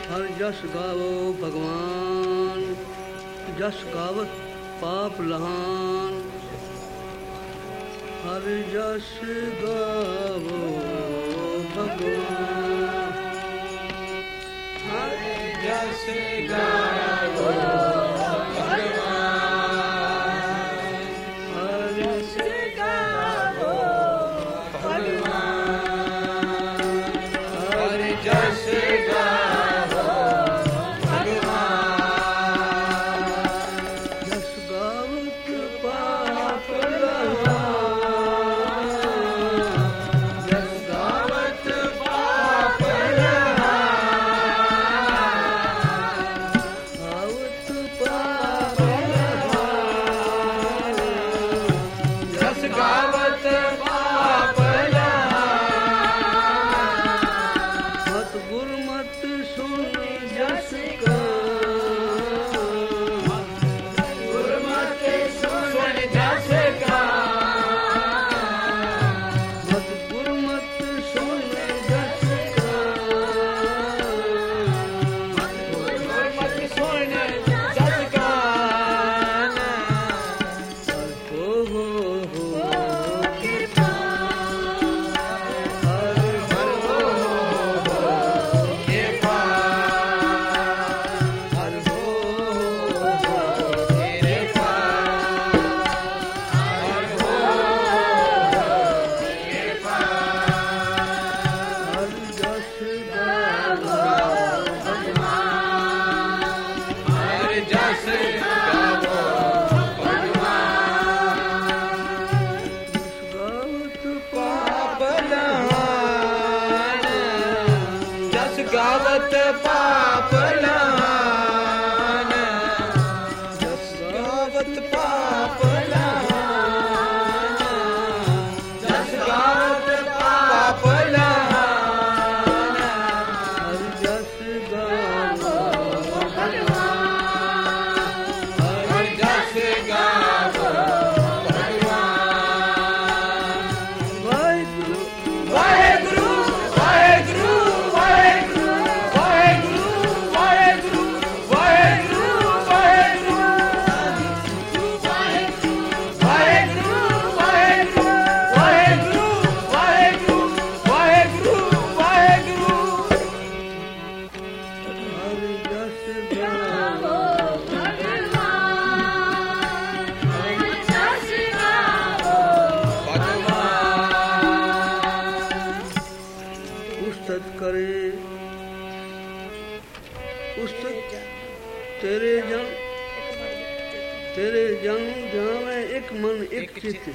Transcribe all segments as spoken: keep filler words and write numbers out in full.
ਹਰ ਜਸ ਗਾਵੋ ਭਗਵਾਨ, ਜਸ ਗਾਵਤ ਪਾਪ ਲਹਾਨ। ਹਰ ਜਸ ਗਾਵੋ ਭਗਵਾਨ, ਹਰ ਜਸ ਗਾਵੋ ਭਗਵਾਨ, ਹਰ ਜਸ ਗਾਵੋ ਭਗਵਾਨ, ਹਰ ਜਸ ਗਾਵੋ ਭਗਵਾਨ। ਜਸ ਗਾਵਤ ਪਾਪ ਲਹਾਨ, ਜਸ ਗਾਵਤ ਪਾਪ ਲਹਾਨ, ਗਾਵਤ ਪਾਪ ਲਹਾਨ, ਜਸ ਗਾਵਤ ਪਾਪ ਲਹਾਨ। ਮਤ ਗੁਰਮਤ ਸੁਣ ਜਸ ਕਾ, ਗੁਰਮਤਿ ਸੁਣ ਜਸ ਕਾ, ਮਤ ਗੁਰਮਤਿ ਸੁਣ ਜਸ ਕਾ, ਮਤ ਗੁਰਮਤਿ ਸੁਣ ਜਸ ਕਾ। ਹੋ ਹੋ ਹੋ ਕਿਰਪਾ, ਹਰ ਹਰ ਹੋ ਹੋ ਕਿਰਪਾ, ਹਰ ਹੋ ਹੋ ਕਿਰਪਾ, ਹਰ ਹੋ ਕਿਰਪਾ। ਹਰ ਜਸ ਗਾਵੋ ਭਗਵਾਨ, ਹਰ ਜਸ ਗਾਵੋ ਭਗਵਾਨ। ਜਸ ਗਾਵਤ ਪਾਪ ਲਹਾਨ, ਜਸ ਗਾਵਤ ਪਾਪ ਲਹਾਨ, ਜਸ ਗਾਵਤ ਪਾਪ ਲਹਾਨ। ਹਰ ਜਸ ਗਾਵੋ ਭਗਵਾਨ, ਹਰ ਜਸ ਗਾਵੋ ਭਗਵਾਨ। ਵਾਹਿਗੁਰੂ ਵਾਹਿਗੁਰੂ ਵਾਹਿਗੁਰੂ ਵਾਹਿਗੁਰੂ ਵਾਹਿਗੁਰੂ ਵਾਹਿਗੁਰੂ ਵਾਹਿਗੁਰੂ ਵਾਹਿਗੁਰੂ ਵਾਹਿਗੁਰੂ ਵਾਹਿਗੁਰੂ ਵਾਹਿਗੁਰੂ ਵਾਹਿਗੁਰੂ ਵਾਹਿਗੁਰੂ ਵਾਹਿਗੁਰੂ। ਹਰ ਜਸ ਗਾਵੋ ਭਗਵਾਨ, ਹਰ ਜਸ ਗਾਵੋ ਭਗਵਾਨ। ਉਸਤਤ ਕਰੇ ਉਸਤਤ ਤੇਰੇ ਜਨ, ਤੇਰੇ ਜਨ ਜਾਵੇਂ ਇੱਕ ਮਨ ਇੱਕ ਚਿੱਤ,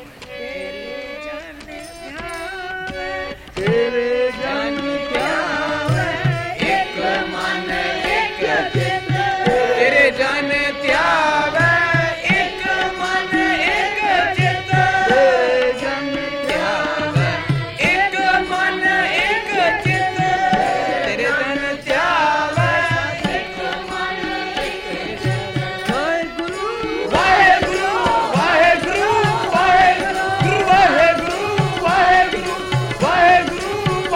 ਤੇਰੇ ਜਨ ਧਿਆਵੇ ਇੱਕ ਮਨ ਇੱਕ ਚਿੱਤ, ਤੇਰੇ ਜਨ ਧਿਆਵੇ ਇੱਕ ਮਨ ਇੱਕ ਚਿੱਤ, ਤੇਰੇ ਜਨ ਧਿਆਵੇ ਇੱਕ ਮਨ ਇੱਕ ਚਿੱਤ, ਤੇਰੇ ਜਨ ਧਿਆਵੇ ਇੱਕ ਮਨ ਇੱਕ ਚਿੱਤ। ਵਾਹਿਗੁਰੂ ਵਾਹਿਗੁਰੂ ਵਾਹਿਗੁਰੂ ਵਾਹਿਗੁਰੂ ਵਾਹਿਗੁਰੂ ਵਾਹਿਗੁਰੂ ਵਾਹਿਗੁਰੂ ਵਾਹਿਗੁਰੂ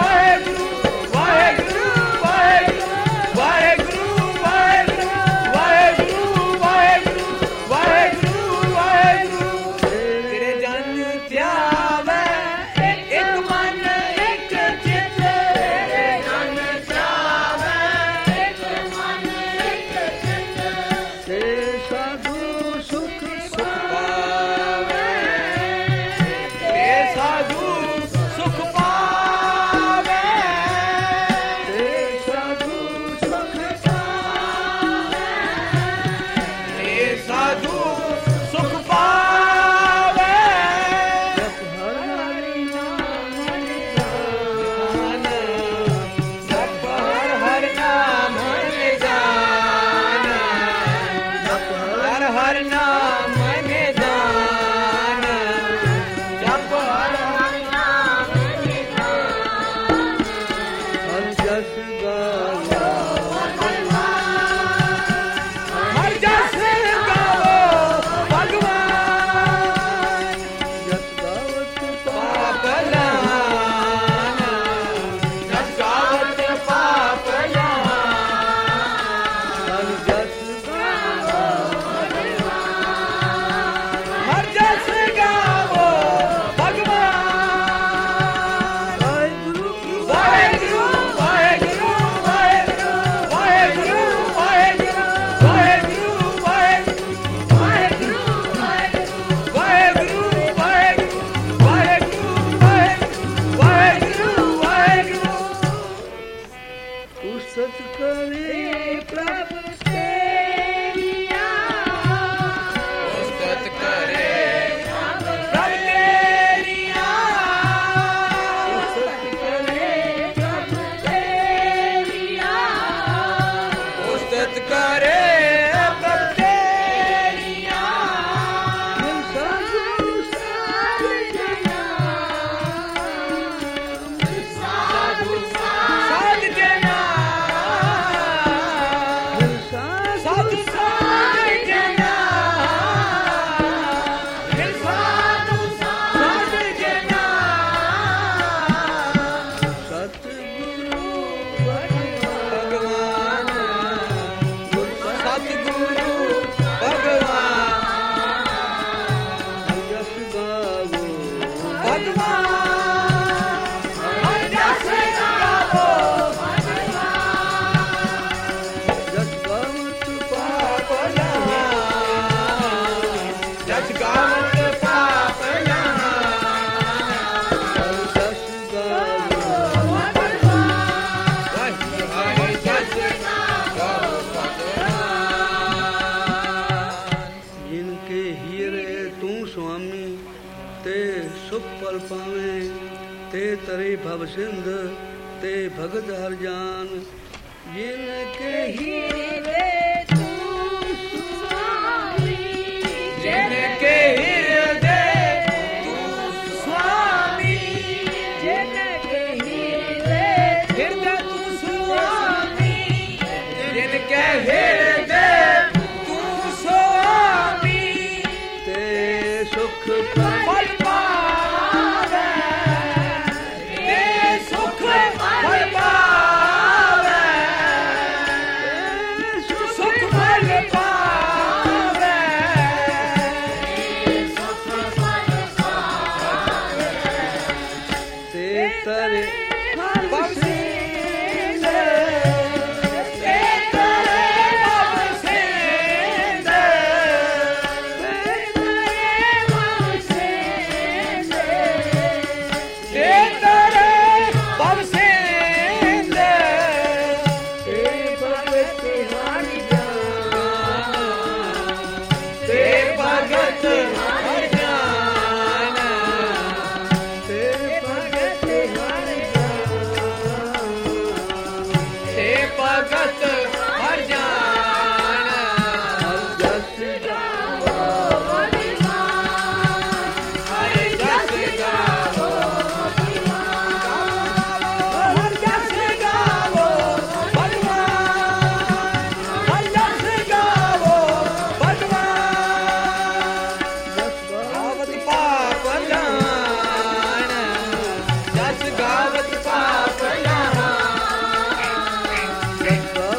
ਉਸਤ ਕਰੇ ਪ੍ਰਭ ਤੇਰੀਆ ਉਸਤ ਕਰੇ ਪ੍ਰਭ ਤੇਰੀਆ ਉਸਤ ਕਰੇ ਪ੍ਰਭ ਤੇਰੀਆ ਉਸਤ ਕਰੇ ते तरे भव सिंध ते भगत हर जान जिनके हीरे तू स्वामी जिनके हृदय तू स्वामी जिनके हृदय हृदय तू स्वामी जिनके हृदय तू स्वामी ते सुख फल पावे ते सुख फल पावे सुख फल पावे ते तरे भव सिंध ते तरे भव सिंध ते तरे भव सिंध ते तरे भव सिंध ते भगत हर जान ते भगत हर जान ते भगत हर जान ते भगत हर जान जस गावो हरे जस गावो हर जस गावो भगवान हर जस गावो भगवान गावत पाप जान जस गावत पाप जान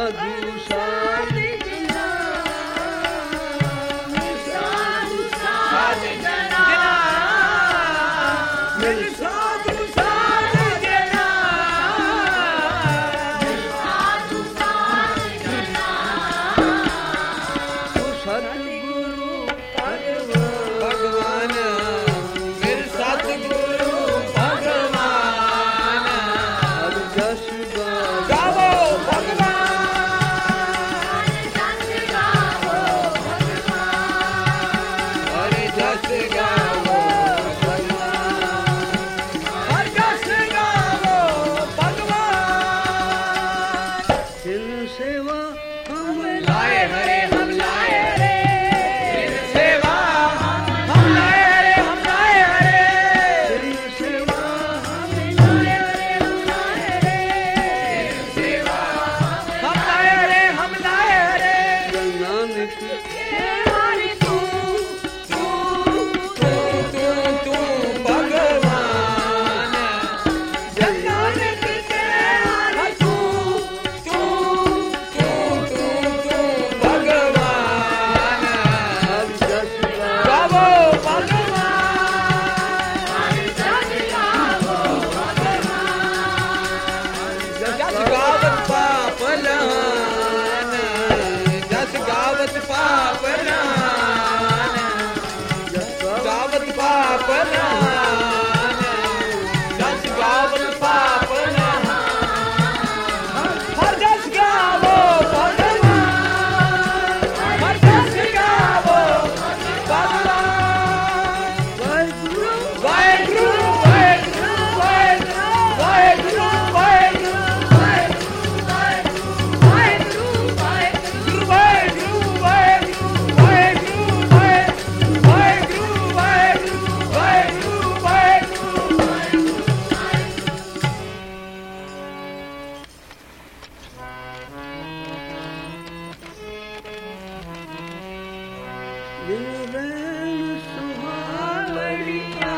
ਸਾਧੂ ਸਾਧ ਜਨਾ ਸਾਧੂ ਸਾਧ ਜਨਾ ਮਿਲ ਸਾਧੂ ਸਾਧ ਜਨਾ ਮਿਲ ਸਾਧੂ ਸਾਧ ਜਨਾ ਸੋ ਸਤਿਗੁਰੂ ਭਗਵਾਨ ਮਿਲ ਸਤਿਗੁਰੂ ਭਗਵਾਨ ਹਰਿ ਜਸ ਗਾਵੋ ਗਾਵੋ ਭਗਵਾਨ ਹਰਿ ਜਸ ਗਾਵੋ ਹਰਿ ਜਸ ਗਾਵੋ ਭਗਵਾਨ ਤਿਨ ਸੇਵਾ ਹਮ ਲਾਏ ਹਰੇ ਹਮ ਲਾਏ ਹਰੇ ਤਿਨ ਸੇਵਾ ਹਮ ਲਾਏ ਹਰੇ ਹਮ ਲਾਏ ਹਰੇ ਤਿਨ ਸੇਵਾ ਹਮ ਲਾਏ ਹਰੇ ਹਮ ਲਾਏ ਹਰੇ ਤਿਨ ਸੇਵਾ ਹਮ ਲਾਏ ਹਰੇ ਹਮ ਲਾਏ ਹਰੇ ਜਨ ਨਾਨਕ ਹਰੀ ਤੂੰ ਤੂੰ ਤੂੰ ਤੂੰ ਤੂੰ ਭਗਵਾਨ ਜਨ ਨਾਨਕ ਕੇ ਹਰੀ ਤੂੰ ਤੂੰ ਤੂੰ ਤੂੰ ਤੂੰ ਭਗਵਾਨ ਹਰਿ ਜਸ ਗਾਵੋ ਭਗਵਾਨ ਹਰਿ ਜਸ ਗਾਵੋ ਭਗਵਾਨ ਜਸ ਗਾਵਤ ਪਾਪ ਲਾਨ ਜਸ ਗਾਵਤ ਪਾਪ ਲਾਨ ਗਾਵਤ ਪਾਪ ਲਾਨ ਜਸ ਗਾਵਤ ਪਾਪ ਲਾਨ ਹਰ ਜਸ ਗਾਵੋ ਭਗਵਾਨ ਹਰ ਜਸ ਗਾਵੋ ਭਗਵਾਨ ਵਾਹਿਗੁਰੂ ਵਾਹਿਗੁਰੂ ਵਾਹਿਗੁਰੂ ਵਾਹਿਗੁਰੂ ਵਾਹਿਗੁਰੂ ਵਾਹਿਗੁਰੂ ਵਾਹਿਗੁਰੂ ਵਾਹਿਗੁਰੂ ਵਾਹਿਗੁਰੂ ਵਾਹਿਗੁਰੂ ਵਾਹਿਗੁਰੂ ਵਾਹਿਗੁਰੂ ਵਾਹਿਗੁਰੂ ਦਿਨ ਰੈਣ ਸੁਹਾਵੜੀਆਂ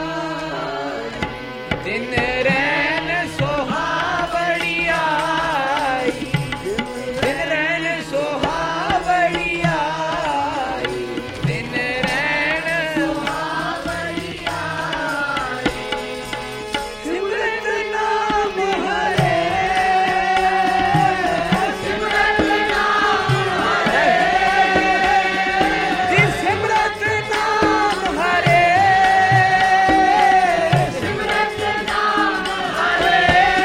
ਦਿਨ ਰੈਣ ਸੁਹਾਵੜੀ ਆਈ ਦਿਨ ਰੈਣ ਸੁਹਾਵੜੀ ਆਈ ਦਿਨ ਰੈਣ ਸੁਹਾਵੜੀ ਆਈ ਸਿਮਰਤ ਨਾਮ ਹਰੇ ਸਿਮਰਤ ਨਾਮ ਹਰੇ ਜੀ ਸਿਮਰਤ ਨਾਮ ਹਰੇ ਸਿਮਰਤ ਨਾਮ ਹਰੇ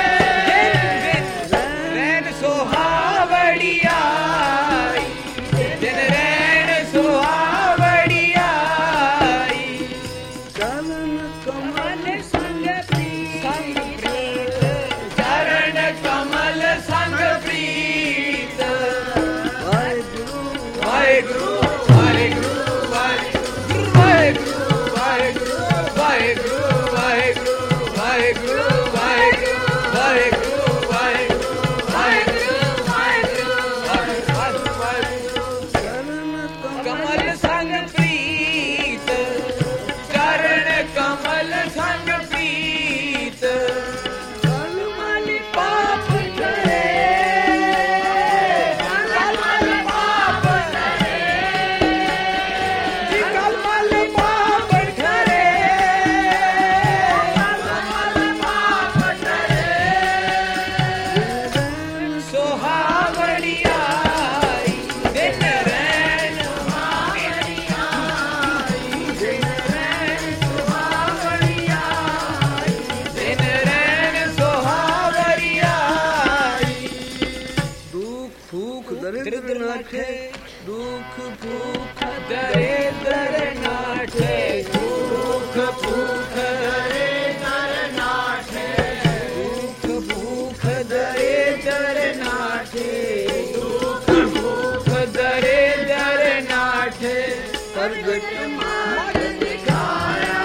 ਦਿਨ ਰੈਣ ਸੁਹਾਵੜੀ ਆਈ ਦਿਨ ਰੈਣ ਸੁਹਾਵੜੀ ਆਈ ਚਰਨ ਕਮਲ ਕਮਲ ਸੰਗ ਪ੍ਰੀਤ ਸੰਗ ਪ੍ਰੀਤ ਚਰਨ ਕਮਲ ਸੰਗ ਪ੍ਰੀਤ ਵਾਹਿਗੁਰੂ ਵਾਹਿਗੁਰੂ ਵਾਹਿਗੁਰੂ ਵਾਹਿਗੁਰੂ ਵਾਹਿਗੁਰੂ ਵਾਹਿਗੁਰੂ ਵਾਹਿਗੁਰੂ ਵਾਹਿਗੁਰੂ ਵਾਹਿਗੁਰੂ ਵਾਹਿਗੁਰੂ ਵਾਹਿਗੁਰੂ ਵਾਹਿਗੁਰੂ ਵਾਹਿਗੁਰੂ ਚਰਨ ਕਮਲ ਸੰਗ ਪ੍ਰੀਤ ਚਰਨ ਕਮਲ ਸੰਗ ਪ੍ਰੀਤ ਕਲ ਮਲ ਪਾਪ ਕਰੇ ਕਲ ਮਲ ਪਾਪ ਕਰੇ ਜੀ ਕਲ ਮਲ ਪਾਪ ਕਰੇ ਕਲ ਮਲ ਪਾਪ ਕਰੇ ਸੁਹਾਵੜੀ ਆਈ ਦਿਨ ਰੈਣ ਸੁਹਾਵੜੀ ਆਈ ਦਿਨ ਰੈਣ ਸੁਹਾਵੜੀ ਆਈ ਦਿਨ ਰੈਣ ਸੁਹਾਵੜੀ ਆਈ ਦੁਖ ਭੂਖ ਦਰਿਦ੍ਰ ਨਾਠੇ ਦੁਖ ਭੂਖ ਦਰੇ ਦਰ ਨਾਠੇ ਦੁਖ ਭੂਖ ਦਰੇ ਦਰ ਨਾਠੇ ਦੁਖ ਭੂਖ ਦਰੇ ਦਰ ਨਾਠੇ ਦੁਖ ਭੂਖ ਦਰੇ ਦਰ ਨਾਠੇ ਪ੍ਰਗਟ ਮਗ ਦਿਖਾਇਆ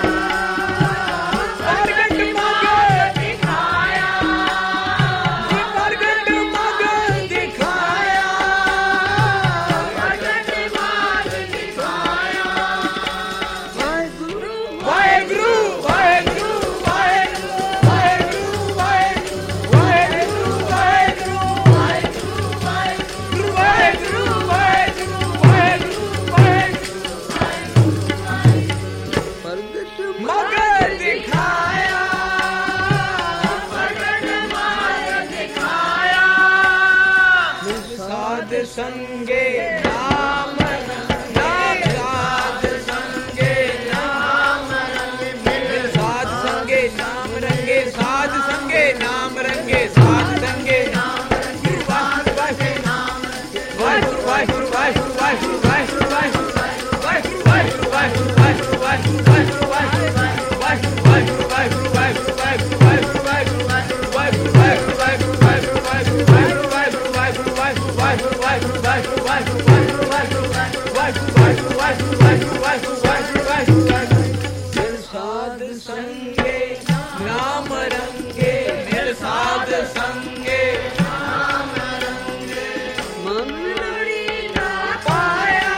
ਪ੍ਰਗਟ ਮਗ ਦਿਖਾਇਆ ਜੀ ਪ੍ਰਗਟ ਮਗ ਦਿਖਾਇਆ ਪ੍ਰਗਟ ਮਗ ਦਿਖਾਇਆ ਵਾਹਿਗੁਰੂ ਵਾਹਿਗੁਰੂ साध संगे नाम नाम साध संगे नाम रंगे मिल साध संगे नाम रंगे साध संगे नाम रंगे साध संगे नाम रंगे वाहिगुरु वाहिगुरु वाहिगुरु वाहिगुरु वाहिगुरु वाहिगुरु वाहिगुरु वाहिगुरु वाहिगुरु वाहिगुरु वाहिगुरु वाहिगुरु वाहिगुरु वाहिगुरु वाहिगुरु साध संगे नाम रंगे निर साध संगे नाम रंगे मन लोड़ी ना पाया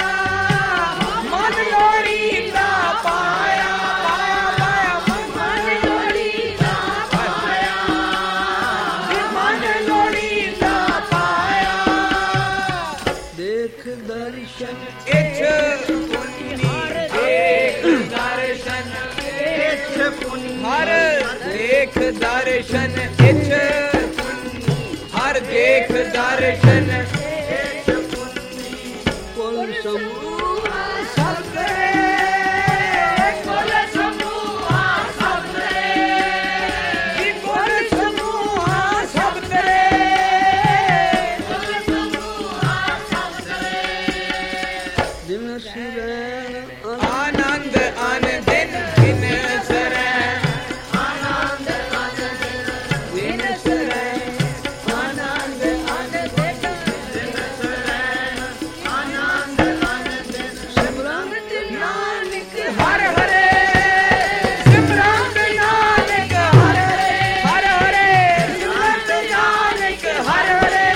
मन लोड़ी ना पाया पाया पाया मन लोड़ी ना पाया मन लोड़ी ना पाया देख दर्शन इच पुन्नी देख दर्शन इच पुन्नी हर देख दर्शन इच पुन्नी हर देख दर्शन इच पुन्नी कुल समूह सबरे कुल समूह सबरे कुल समूह सबरे कुल समूह सबरे दिन सिरैन आनंद आन दिन दिन सिरैन आनंद आन दिन दिन सिरैन आनंद आन दिन दिन सिरैन आनंद आन दिन सिमरन नानक हर हरे सिमरन नानक हर हरे हर हरे सिमरन नानक हर हरे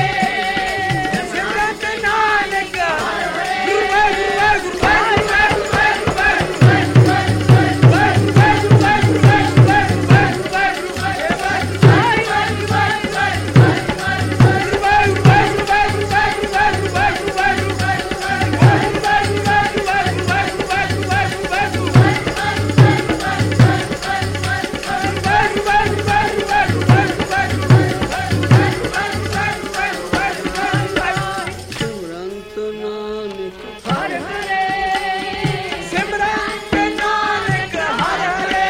सिमरन नानक हर हरे गुरु गुरु सिमरंत नानक हर हरे सिमरंत नानक हर हरे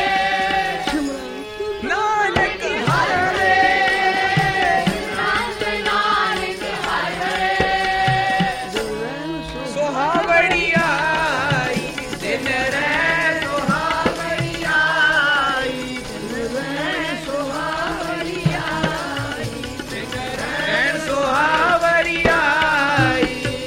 सिमरंत नानक हर हरे सिमरंत नानक हर हरे सुहावड़ी आई दिन रैन सुहावड़ी आई दिन रैन सुहावड़ी आई दिन रैन सुहावड़ी आई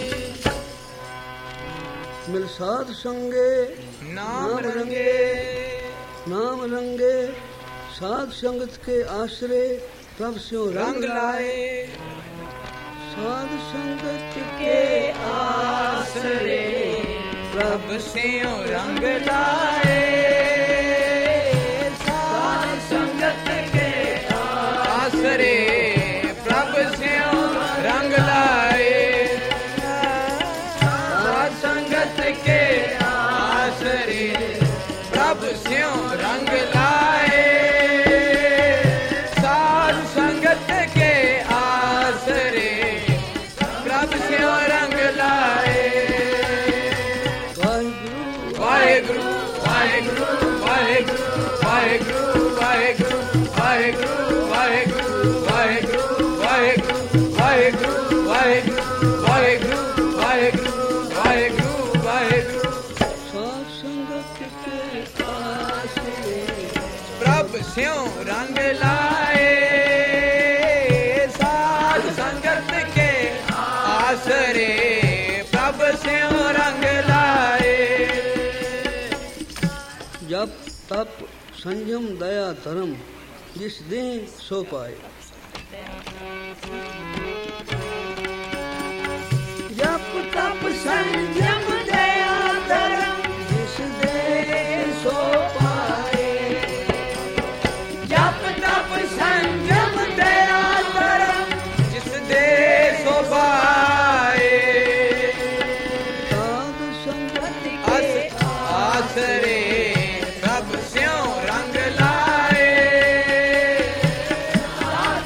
मिल साध संगे नाम रंगे नाम रंगे साध संगत के आश्रय प्रभ स्यों रंग लाए साध संगत के आश्रय प्रभ स्यों रंग लाए साध संगत के आश्रय प्रभ स्यों रंग लाए साध संगत के आश्रय प्रभ स्यों रंग लाए साध संगत के आश्रय प्रभ स्यों रंग लाए वाहिगुरु वाहिगुरु वाहिगुरु वाहिगुरु वाहिगुरु वाहिगुरु वाहिगुरु वाहिगुरु वाहिगुरु वाहिगुरु वाहिगुरु वाहिगुरु वाहिगुरु वाहिगुरु वाहिगुरु साध संगत के आश्रय प्रभ स्यों रंग लाए साध संगत के आश्रय प्रभ स्यों रंग लाए जप तप संयम दया धर्म जिस दें सो पाए जप तप संयम दया धर्म जिस दें सो पाए जप तप संयम दया धर्म जिस दें सो पाए साध संगत के आश्रय प्रभ स्यों रंग लाए साध